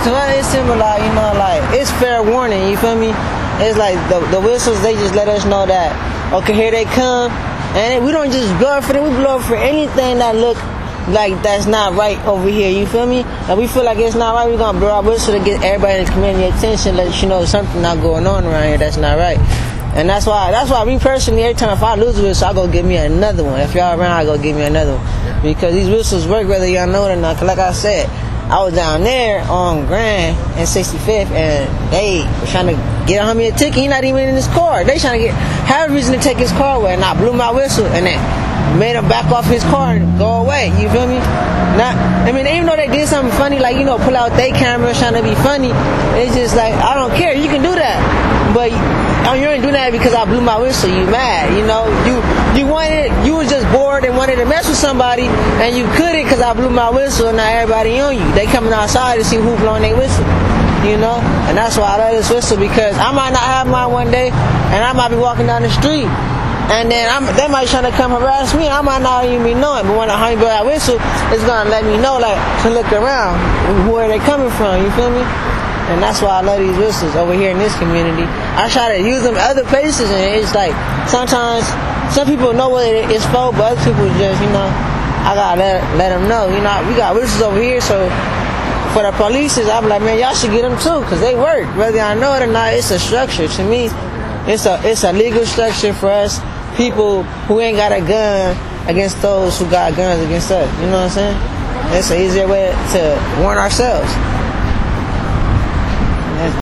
to us, it's similar, you know, like, it's fair warning, you feel me? It's like the whistles, they just let us know that, okay, here they come. And we don't just blow for them, we blow for anything that look like that's not right over here, you feel me? And we feel like it's not right, we're gonna blow our whistle to get everybody in the community attention, let you know something not going on around here that's not right. And that's why me personally, every time if I lose a whistle, I go get me another one. If y'all around, I go get me another one. Because these whistles work whether y'all know it or not. Cause like I said, I was down there on Grand and 65th, and they were trying to get a homie a ticket. He not even in his car. They trying to have a reason to take his car away, and I blew my whistle, and then made him back off his car and go away. You feel me? Even though they did something funny, like, you know, pull out their cameras trying to be funny, it's just like, I don't care. You can do that, but you ain't doing that because I blew my whistle. You mad? You know, you was just bored and wanted to mess with somebody, and you couldn't because I blew my whistle, and now everybody on you. They coming outside to see who blowing their whistle. You know, and that's why I love this whistle, because I might not have mine one day, and I might be walking down the street, and then they might try to come harass me. I might not even be knowing, but when I blow that whistle, it's gonna let me know, like, to look around, where they coming from. You feel me? And that's why I love these whistles over here in this community. I try to use them other places, and it's like sometimes some people know what it's for, but other people just, you know, I gotta let them know. You know, we got whistles over here, so for the police, I'm like, man, y'all should get them too, because they work. Whether I know it or not, it's a structure. To me, it's a legal structure for us people who ain't got a gun against those who got guns against us. You know what I'm saying? It's an easier way to warn ourselves.